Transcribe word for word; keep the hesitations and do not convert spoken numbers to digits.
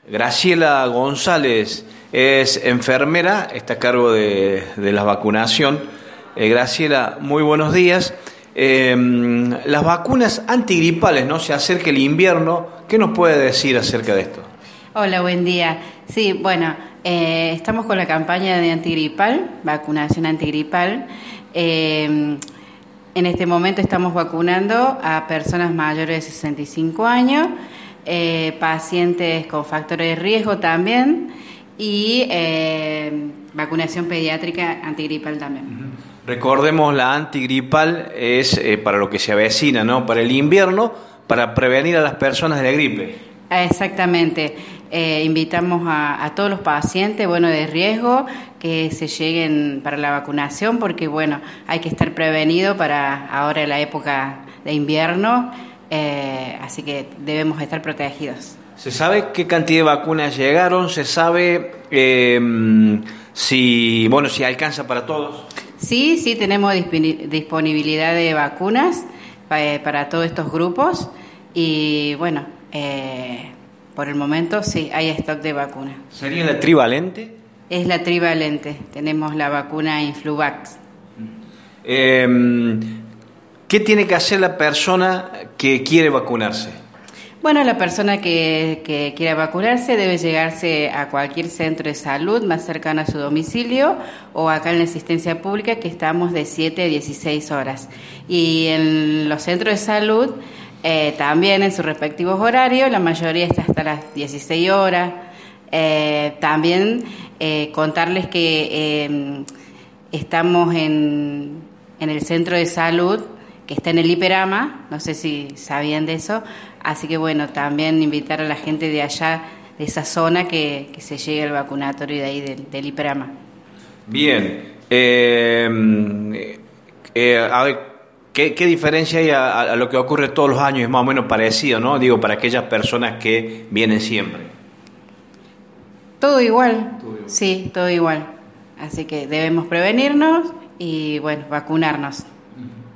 Graciela González es enfermera, está a cargo de, de la vacunación. Eh, Graciela, muy buenos días. Eh, las vacunas antigripales, ¿no? Se acerca el invierno. ¿Qué nos puede decir acerca de esto? Hola, buen día. Sí, bueno, eh, estamos con la campaña de antigripal, vacunación antigripal. Eh, en este momento estamos vacunando a personas mayores de sesenta y cinco años, eh, pacientes con factores de riesgo también y eh, vacunación pediátrica antigripal también. Recordemos, la antigripal es eh, para lo que se avecina, ¿no? Para el invierno, para prevenir a las personas de la gripe. Exactamente. Eh, invitamos a, a todos los pacientes, bueno, de riesgo, que se lleguen para la vacunación, porque, bueno, hay que estar prevenido para ahora la época de invierno, eh, así que debemos estar protegidos. ¿Se sabe qué cantidad de vacunas llegaron? ¿Se sabe eh, si, bueno, si alcanza para todos? Sí, sí, tenemos disponibilidad de vacunas eh, para todos estos grupos y, bueno, eh, por el momento sí, hay stock de vacuna. ¿Sería la trivalente? Es la trivalente, tenemos la vacuna Influvax. Eh, ¿Qué tiene que hacer la persona que quiere vacunarse? Bueno, la persona que, que quiera vacunarse debe llegarse a cualquier centro de salud más cercano a su domicilio o acá en la asistencia pública, que estamos de siete a dieciséis horas. Y en los centros de salud eh, también en sus respectivos horarios, la mayoría está hasta las dieciséis horas. Eh, también eh, contarles que eh, estamos en, en el centro de salud que está en el Hiperama, no sé si sabían de eso, así que bueno, también invitar a la gente de allá, de esa zona, que, que se llegue al vacunatorio de ahí del, del Hiperama. Bien, eh, eh, a ver, ¿qué, qué diferencia hay a, a lo que ocurre todos los años? Es más o menos parecido, ¿no? Digo, para aquellas personas que vienen siempre. Todo igual, todo igual. Sí, todo igual, así que debemos prevenirnos y bueno, vacunarnos.